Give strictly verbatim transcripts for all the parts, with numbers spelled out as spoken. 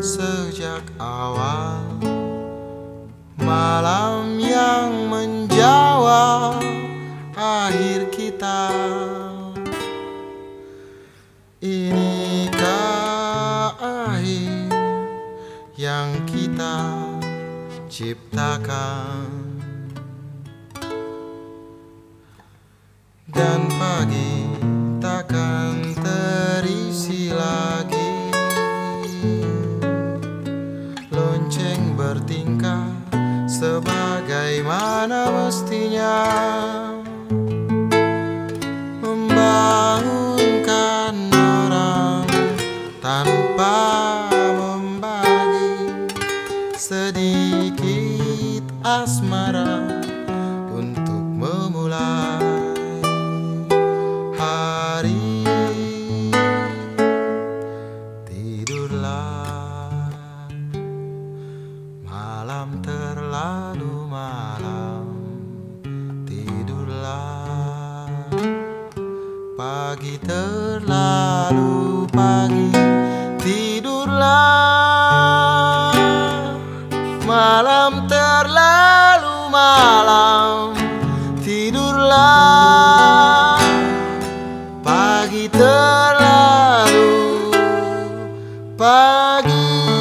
sejak awal. Malam yang menjawab akhir kita. Inikah akhir yang kita ciptakan? Dan pagi takkan terisi lagi. Lonceng bertingkah sebagaimana mestinya, membangunkan orang tanpa membagi sedikit asmara untuk memulai hari. Tidurlah, malam terlalu malam. Tidurlah, pagi terlalu pagi. Tidurlah, malam terlalu malam. Tidurlah, pagi terlalu pagi.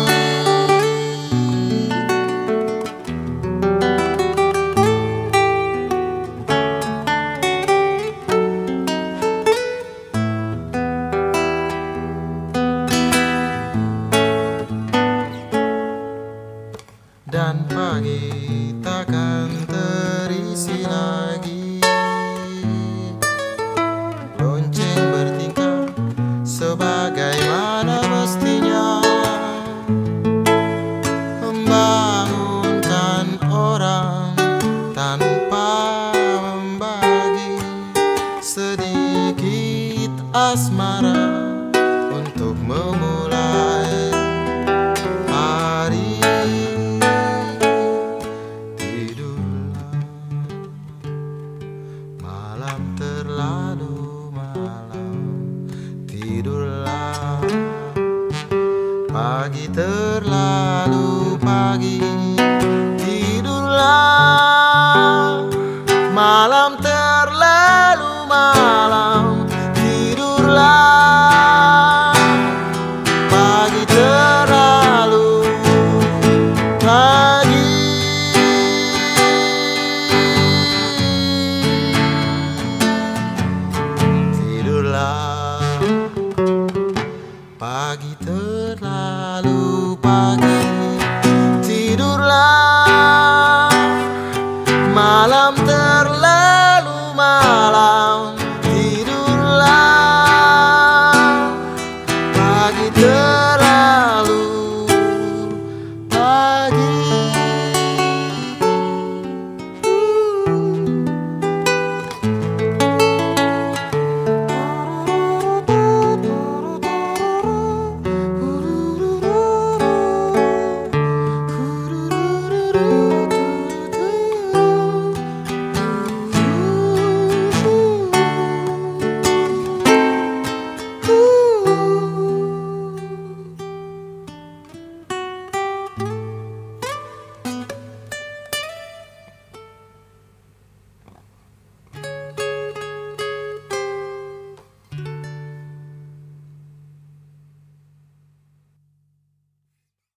Dan pagi takkan terisi lagi. Lonceng bertingkah sebagaimana mestinya, membangunkan orang tanpa membagi sedikit asmara untuk memulai hari. Malam terlalu malam. Tidurlah, pagi terlalu pagi. Tidurlah, malam terlalu malam. Tidurlah, pagi terlalu pagi. Pagi terlalu pagi.